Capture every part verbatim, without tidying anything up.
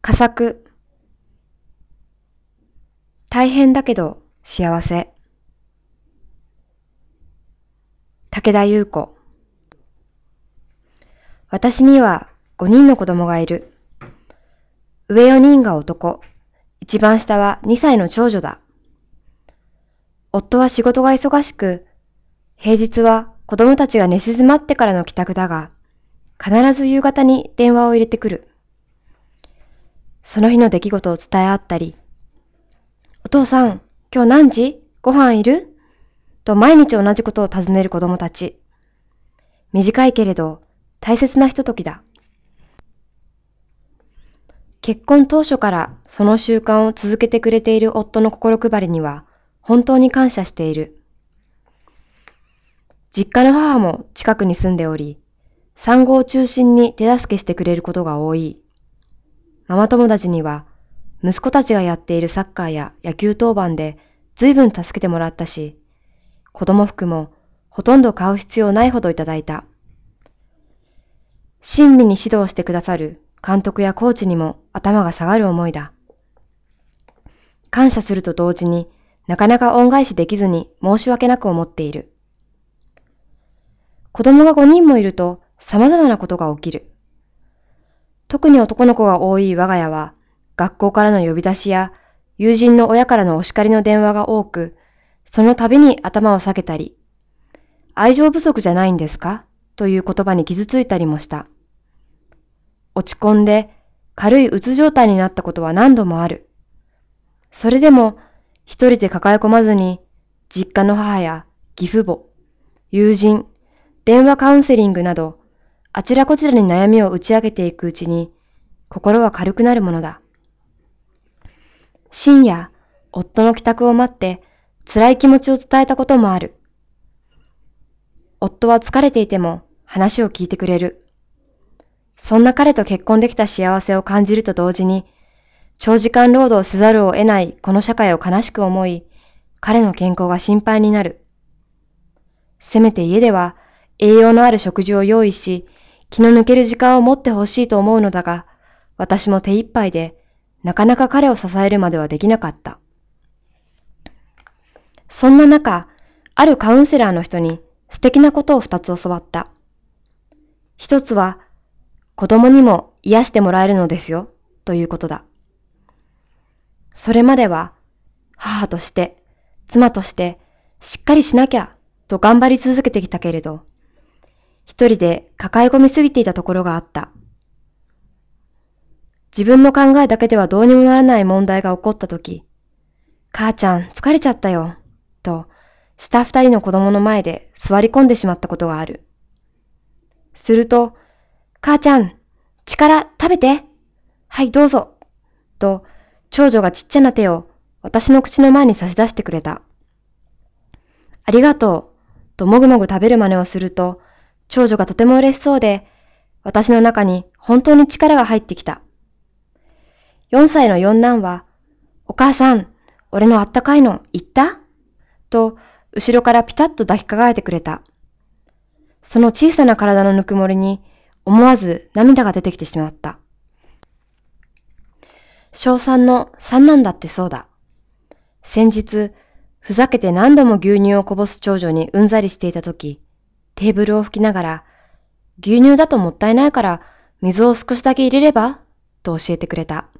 佳作。大変だけど幸せ。武田裕子。私にはごにんの子供がいる。上よにんが男、一番下はにさいの長女だ。夫は仕事が忙しく、平日は子供たちが寝静まってからの帰宅だが、必ず夕方に電話を入れてくる。その日の出来事を伝え合ったり、お父さん、今日何時？ご飯いる？と毎日同じことを尋ねる子供たち。短いけれど大切なひとときだ。結婚当初からその習慣を続けてくれている夫の心配りには本当に感謝している。実家の母も近くに住んでおり、産後を中心に手助けしてくれることが多い。ママ友達には、息子たちがやっているサッカーや野球当番で随分助けてもらったし、子供服もほとんど買う必要ないほどいただいた。親身に指導してくださる監督やコーチにも頭が下がる思いだ。感謝すると同時になかなか恩返しできずに申し訳なく思っている。子供がごにんもいると様々なことが起きる。特に男の子が多い我が家は、学校からの呼び出しや友人の親からのお叱りの電話が多く、その度に頭を下げたり、愛情不足じゃないんですかという言葉に傷ついたりもした。落ち込んで軽いうつ状態になったことは何度もある。それでも一人で抱え込まずに、実家の母や義父母、友人、電話カウンセリングなど、あちらこちらに悩みを打ち明けていくうちに、心は軽くなるものだ。深夜、夫の帰宅を待って、辛い気持ちを伝えたこともある。夫は疲れていても話を聞いてくれる。そんな彼と結婚できた幸せを感じると同時に、長時間労働せざるを得ないこの社会を悲しく思い、彼の健康が心配になる。せめて家では栄養のある食事を用意し、気の抜ける時間を持ってほしいと思うのだが、私も手一杯で、なかなか彼を支えるまではできなかった。そんな中、あるカウンセラーの人に素敵なことを二つ教わった。一つは、子供にも癒してもらえるのですよ、ということだ。それまでは、母として、妻として、しっかりしなきゃ、と頑張り続けてきたけれど、一人で抱え込みすぎていたところがあった。自分の考えだけではどうにもならない問題が起こったとき、母ちゃん疲れちゃったよ、と下二人の子供の前で座り込んでしまったことがある。すると、母ちゃん、力食べて。はい、どうぞ。と、長女がちっちゃな手を私の口の前に差し出してくれた。ありがとう、ともぐもぐ食べる真似をすると、長女がとても嬉しそうで、私の中に本当に力が入ってきた。よんさいの四男は、お母さん、俺のあったかいの言った？と、後ろからピタッと抱きかかえてくれた。その小さな体のぬくもりに、思わず涙が出てきてしまった。小三の三男だってそうだ。先日、ふざけて何度も牛乳をこぼす長女にうんざりしていたとき、テーブルを拭きながら、牛乳だともったいないから水を少しだけ入れればと教えてくれた。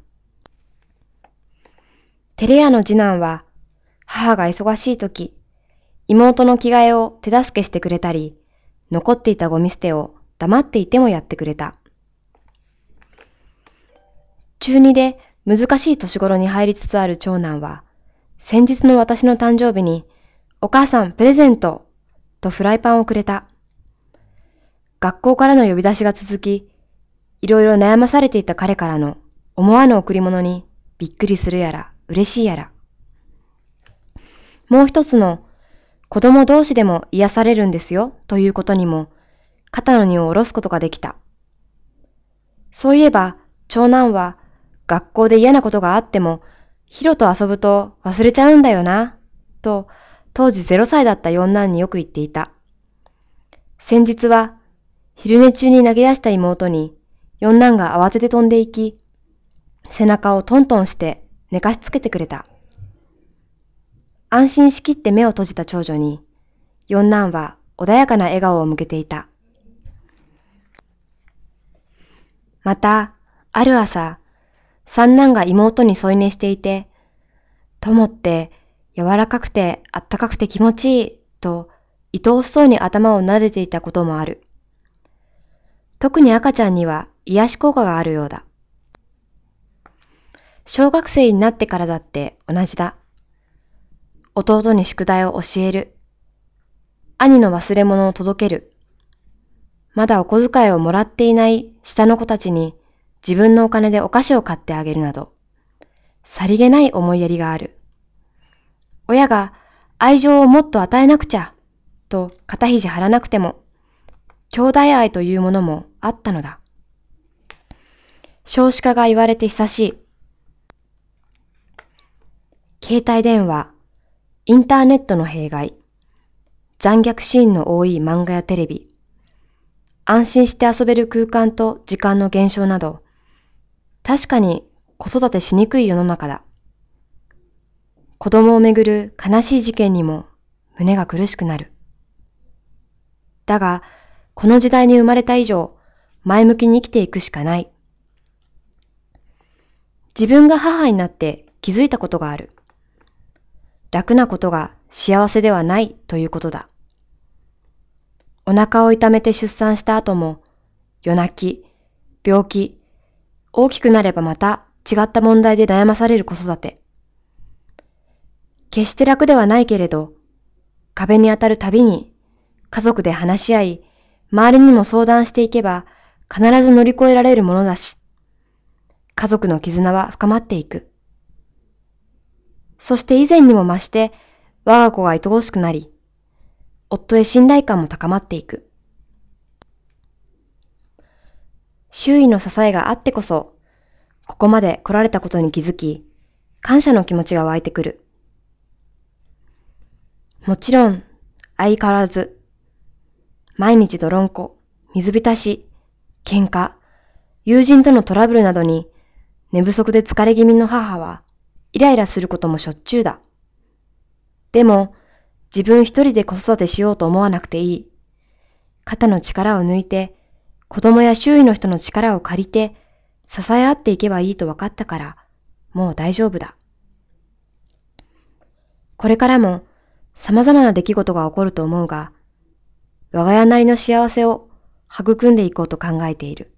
テレ屋の次男は、母が忙しいとき、妹の着替えを手助けしてくれたり、残っていたゴミ捨てを黙っていてもやってくれた。中二で難しい年頃に入りつつある長男は、先日の私の誕生日に、お母さんプレゼントとフライパンをくれた。学校からの呼び出しが続き、いろいろ悩まされていた彼からの思わぬ贈り物にびっくりするやら嬉しいやら。もう一つの子供同士でも癒されるんですよということにも肩の荷を下ろすことができた。そういえば長男は学校で嫌なことがあってもヒロと遊ぶと忘れちゃうんだよなと当時ゼロさいだった四男によく言っていた。先日は昼寝中に投げ出した妹に四男が慌てて飛んでいき、 背中をトントンして寝かしつけてくれた。安心しきって目を閉じた長女に、四男は穏やかな笑顔を向けていた。また、ある朝、三男が妹に添い寝していて、友って柔らかくてあったかくて気持ちいいと愛おしそうに頭を撫でていたこともある。特に赤ちゃんには癒し効果があるようだ。小学生になってからだって同じだ。弟に宿題を教える。兄の忘れ物を届ける。まだお小遣いをもらっていない下の子たちに自分のお金でお菓子を買ってあげるなど、さりげない思いやりがある。親が愛情をもっと与えなくちゃと肩肘張らなくても、兄弟愛というものもあったのだ。少子化が言われて久しい。携帯電話、インターネットの弊害、残虐シーンの多い漫画やテレビ、安心して遊べる空間と時間の減少など、確かに子育てしにくい世の中だ。子供をめぐる悲しい事件にも胸が苦しくなる。だが、この時代に生まれた以上、前向きに生きていくしかない。自分が母になって気づいたことがある。楽なことが幸せではないということだ。お腹を痛めて出産した後も、夜泣き、病気、大きくなればまた違った問題で悩まされる子育て。決して楽ではないけれど、壁に当たるたびに家族で話し合い、周りにも相談していけば必ず乗り越えられるものだし、家族の絆は深まっていく。そして以前にも増して我が子が愛おしくなり、夫へ信頼感も高まっていく。周囲の支えがあってこそ、ここまで来られたことに気づき、感謝の気持ちが湧いてくる。もちろん、相変わらず、毎日泥んこ、水浸し、喧嘩、友人とのトラブルなどに、寝不足で疲れ気味の母は、イライラすることもしょっちゅうだ。でも、自分一人で子育てしようと思わなくていい。肩の力を抜いて、子供や周囲の人の力を借りて、支え合っていけばいいと分かったから、もう大丈夫だ。これからも、様々な出来事が起こると思うが、我が家なりの幸せを育んでいこうと考えている。